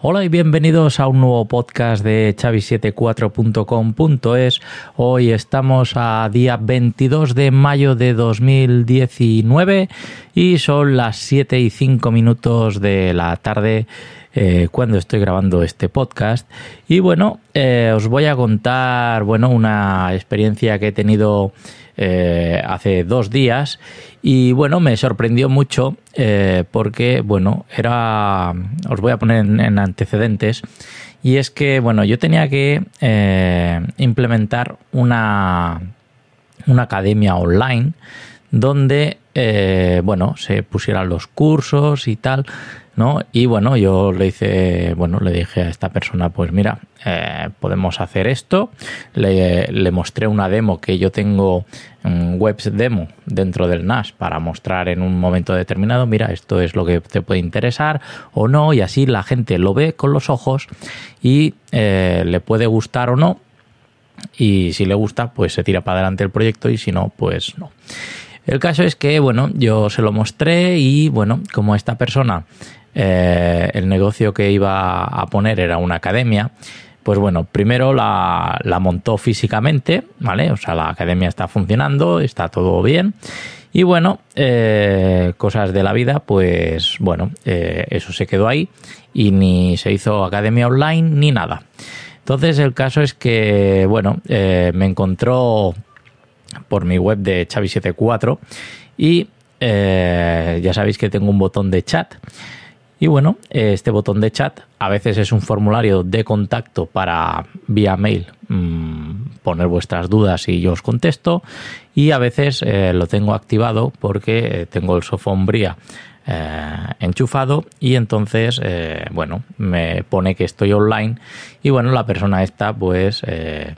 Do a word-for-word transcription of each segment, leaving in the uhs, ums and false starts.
Hola y bienvenidos a un nuevo podcast de Xavi setenta y cuatro punto com punto es. Hoy estamos a día veintidós de mayo de dos mil diecinueve y son las siete y cinco minutos de la tarde eh, cuando estoy grabando este podcast. Y bueno, eh, os voy a contar bueno, una experiencia que he tenido Eh, hace dos días y bueno, me sorprendió mucho eh, porque bueno, era, os voy a poner en, en antecedentes, y es que bueno, yo tenía que eh, implementar una, una academia online donde eh, bueno, se pusieran los cursos y tal, ¿no? Y bueno, yo le hice, bueno, le dije a esta persona, pues mira, eh, podemos hacer esto. Le, le mostré una demo que yo tengo, un webs demo dentro del N A S para mostrar en un momento determinado, mira, esto es lo que te puede interesar o no, y así la gente lo ve con los ojos y eh, le puede gustar o no, y si le gusta, pues se tira para adelante el proyecto, y si no, pues no. El caso es que, bueno, yo se lo mostré y, bueno, como esta persona, eh, el negocio que iba a poner era una academia, pues bueno, primero la, la montó físicamente, ¿vale? O sea, la academia está funcionando, está todo bien. Y bueno, eh, cosas de la vida, pues bueno, eh, eso se quedó ahí y ni se hizo academia online ni nada. Entonces, el caso es que, bueno, eh, me encontró por mi web de Xavi setenta y cuatro y eh, ya sabéis que tengo un botón de chat, y bueno, este botón de chat a veces es un formulario de contacto para vía mail mmm, poner vuestras dudas y yo os contesto, y a veces eh, lo tengo activado porque tengo el Sophon Bria eh, enchufado, y entonces eh, bueno, me pone que estoy online y bueno, la persona esta pues eh,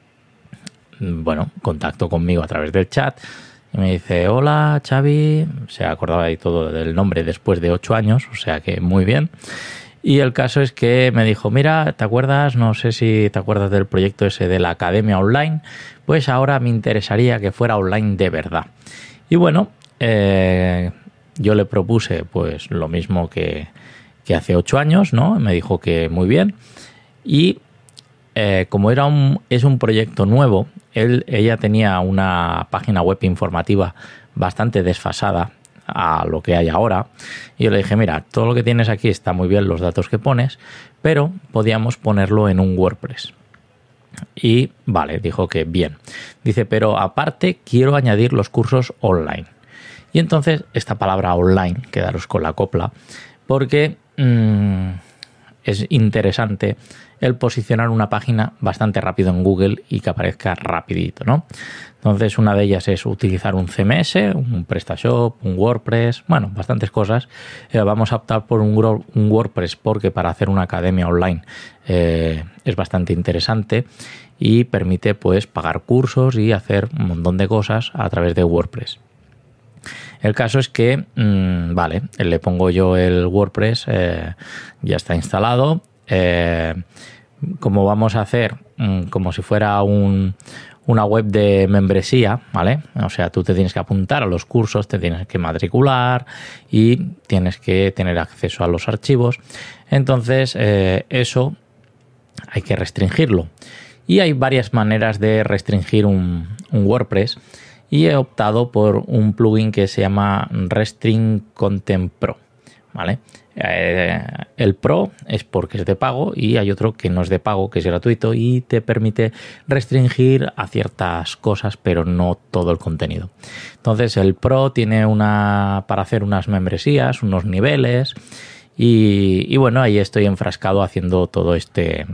bueno, contacto conmigo a través del chat y me dice: hola Xavi, se acordaba de todo del nombre después de ocho años, o sea que muy bien. Y el caso es que me dijo: mira, ¿te acuerdas? No sé si te acuerdas del proyecto ese de la academia online, pues ahora me interesaría que fuera online de verdad. Y bueno, eh, yo le propuse pues lo mismo que, que hace ocho años, ¿no? Me dijo que muy bien, y Eh, como era un, es un proyecto nuevo, él, ella tenía una página web informativa bastante desfasada a lo que hay ahora, y yo le dije: mira, todo lo que tienes aquí está muy bien, los datos que pones, pero podíamos ponerlo en un WordPress. Y vale, dijo que bien. Dice: pero aparte quiero añadir los cursos online. Y entonces esta palabra online, quedaros con la copla, porque mmm, es interesante el posicionar una página bastante rápido en Google y que aparezca rapidito, ¿no? Entonces, una de ellas es utilizar un C M S, un PrestaShop, un WordPress, bueno, bastantes cosas. Eh, vamos a optar por un, un WordPress porque para hacer una academia online eh, es bastante interesante y permite pues pagar cursos y hacer un montón de cosas a través de WordPress. El caso es que, mmm, vale, le pongo yo el WordPress, eh, ya está instalado. Eh, como vamos a hacer mmm, como si fuera un, una web de membresía, ¿vale? O sea, tú te tienes que apuntar a los cursos, te tienes que matricular y tienes que tener acceso a los archivos. Entonces, eh, eso hay que restringirlo. Y hay varias maneras de restringir un, un WordPress, y he optado por un plugin que se llama Restring Content Pro, ¿vale? Eh, el Pro es porque es de pago, y hay otro que no es de pago, que es gratuito y te permite restringir a ciertas cosas, pero no todo el contenido. Entonces, el Pro tiene una para hacer unas membresías, unos niveles, y, y bueno, ahí estoy enfrascado haciendo todo este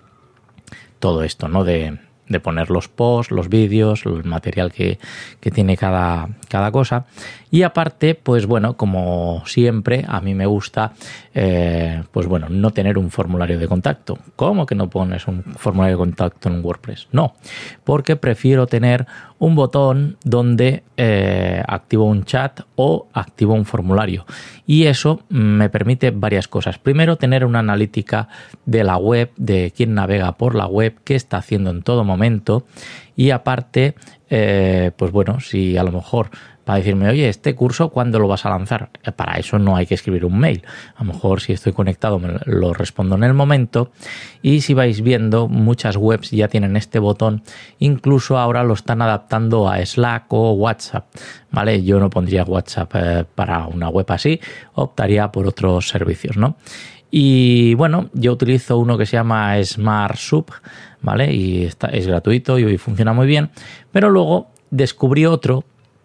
todo esto, ¿no? De de poner los posts, los vídeos, el material que, que tiene cada, cada cosa. Y aparte, pues bueno, como siempre, a mí me gusta, eh, pues bueno, no tener un formulario de contacto. ¿Cómo que no pones un formulario de contacto en un WordPress? No, porque prefiero tener un botón donde eh, activo un chat o activo un formulario. Y eso me permite varias cosas. Primero, tener una analítica de la web, de quién navega por la web, qué está haciendo en todo momento. Y aparte, eh, pues bueno, si a lo mejor para decirme, oye, este curso, ¿cuándo lo vas a lanzar? Para eso no hay que escribir un mail. A lo mejor si estoy conectado me lo respondo en el momento. Y si vais viendo, muchas webs ya tienen este botón. Incluso ahora lo están adaptando a Slack o WhatsApp, ¿vale? Yo no pondría WhatsApp eh, para una web así, optaría por otros servicios, ¿no? Y bueno, yo utilizo uno que se llama SmartSub, ¿vale? Y está, es gratuito y funciona muy bien. Pero luego descubrí otro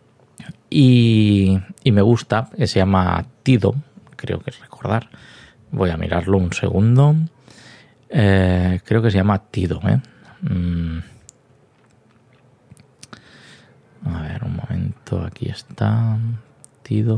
y, y me gusta, que se llama Tido, creo que es recordar. Voy a mirarlo un segundo. Eh, creo que se llama Tido, ¿eh? Mm. A ver, un momento, aquí está. Tido.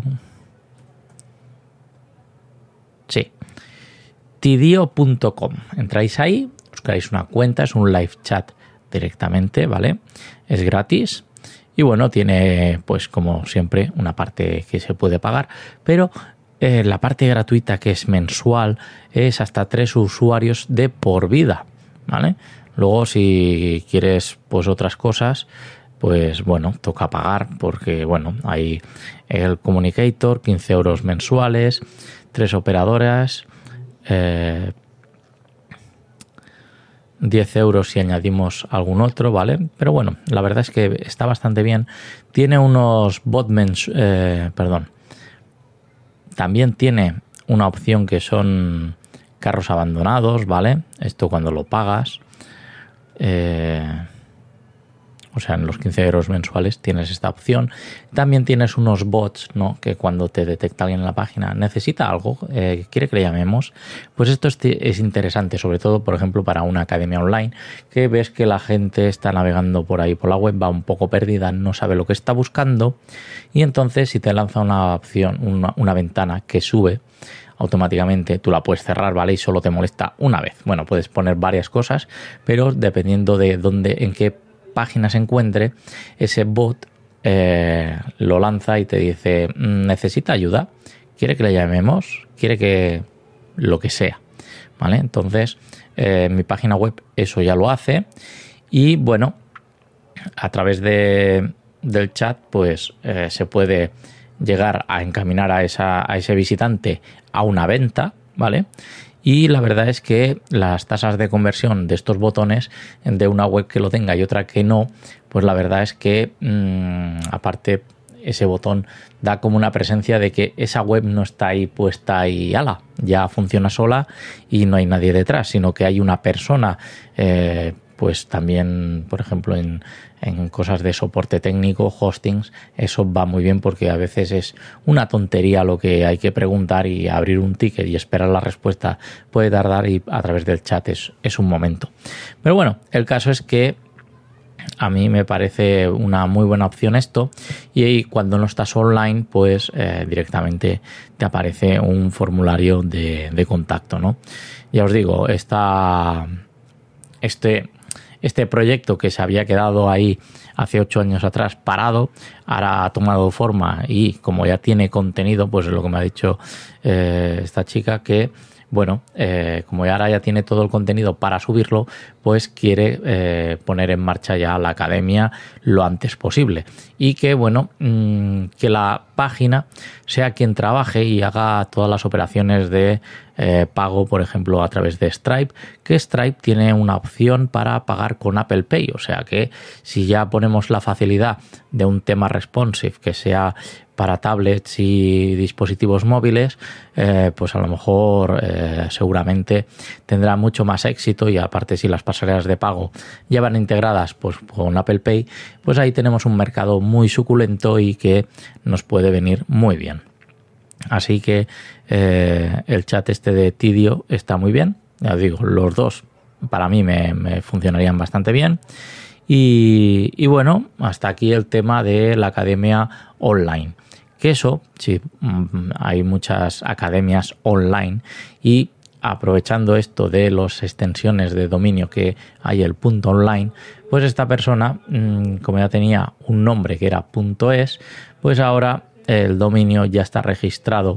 Sí. Tidio punto com. Entráis ahí, os creáis una cuenta, es un live chat directamente, ¿vale? Es gratis y bueno, tiene pues como siempre una parte que se puede pagar, pero eh, la parte gratuita, que es mensual, es hasta tres usuarios de por vida, ¿vale? Luego si quieres pues otras cosas, pues bueno, toca pagar porque bueno, hay el Communicator, quince euros mensuales, tres operadoras, Eh, diez euros si añadimos algún otro, ¿vale? Pero bueno, la verdad es que está bastante bien. Tiene unos botmens, eh, perdón. También tiene una opción que son carros abandonados, ¿vale? Esto cuando lo pagas. Eh, o sea, en los quince euros mensuales tienes esta opción. También tienes unos bots, ¿no? Que cuando te detecta alguien en la página necesita algo, eh, quiere que le llamemos, pues esto es, es interesante, sobre todo, por ejemplo, para una academia online, que ves que la gente está navegando por ahí por la web, va un poco perdida, no sabe lo que está buscando, y entonces si te lanza una opción, una, una ventana que sube automáticamente, tú la puedes cerrar, ¿vale? Y solo te molesta una vez. Bueno, puedes poner varias cosas, pero dependiendo de dónde, en qué página se encuentre, ese bot eh, lo lanza y te dice, necesita ayuda, quiere que le llamemos, quiere que lo que sea, ¿vale? Entonces eh, mi página web eso ya lo hace y bueno, a través de, del chat pues eh, se puede llegar a encaminar a, esa, a ese visitante a una venta, ¿vale? Y la verdad es que las tasas de conversión de estos botones, de una web que lo tenga y otra que no, pues la verdad es que mmm, aparte ese botón da como una presencia de que esa web no está ahí puesta y ala, ya funciona sola y no hay nadie detrás, sino que hay una persona, eh, pues también, por ejemplo, en, en cosas de soporte técnico, hostings, eso va muy bien porque a veces es una tontería lo que hay que preguntar y abrir un ticket y esperar la respuesta puede tardar y a través del chat es, es un momento. Pero bueno, el caso es que a mí me parece una muy buena opción esto y cuando no estás online pues eh, directamente te aparece un formulario de, de contacto, ¿no? Ya os digo, esta, este... Este proyecto que se había quedado ahí hace ocho años atrás parado, ahora ha tomado forma y como ya tiene contenido, pues es lo que me ha dicho eh, esta chica, que bueno, eh, como ahora ya tiene todo el contenido para subirlo, pues quiere eh, poner en marcha ya la academia lo antes posible. Y que bueno, mmm, que la página sea quien trabaje y haga todas las operaciones de eh, pago, por ejemplo, a través de Stripe, que Stripe tiene una opción para pagar con Apple Pay. O sea que si ya ponemos la facilidad de un tema responsive que sea para tablets y dispositivos móviles, eh, pues a lo mejor eh, seguramente tendrá mucho más éxito y aparte si las pasarelas de pago ya van integradas pues con Apple Pay, pues ahí tenemos un mercado muy suculento y que nos puede venir muy bien. Así que eh, el chat este de Tidio está muy bien, ya os digo, los dos para mí me, me funcionarían bastante bien. Y, y bueno, hasta aquí el tema de la academia online. Que eso, sí, hay muchas academias online y aprovechando esto de las extensiones de dominio que hay el punto online, pues esta persona, como ya tenía un nombre que era punto es, pues ahora el dominio ya está registrado,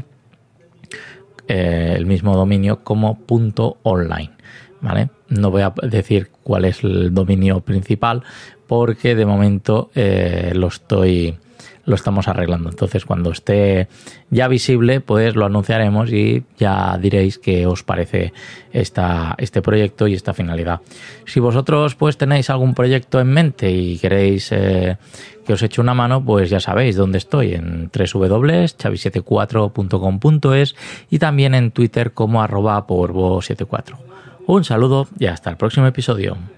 eh, el mismo dominio como punto online, ¿vale? No voy a decir cuál es el dominio principal porque de momento eh, lo estoy lo estamos arreglando. Entonces, cuando esté ya visible, pues lo anunciaremos y ya diréis qué os parece esta, este proyecto y esta finalidad. Si vosotros pues tenéis algún proyecto en mente y queréis eh, que os eche una mano, pues ya sabéis dónde estoy, en doble u doble u doble u punto chavi setenta y cuatro punto com punto es y también en Twitter como arroba porvo setenta y cuatro. Un saludo y hasta el próximo episodio.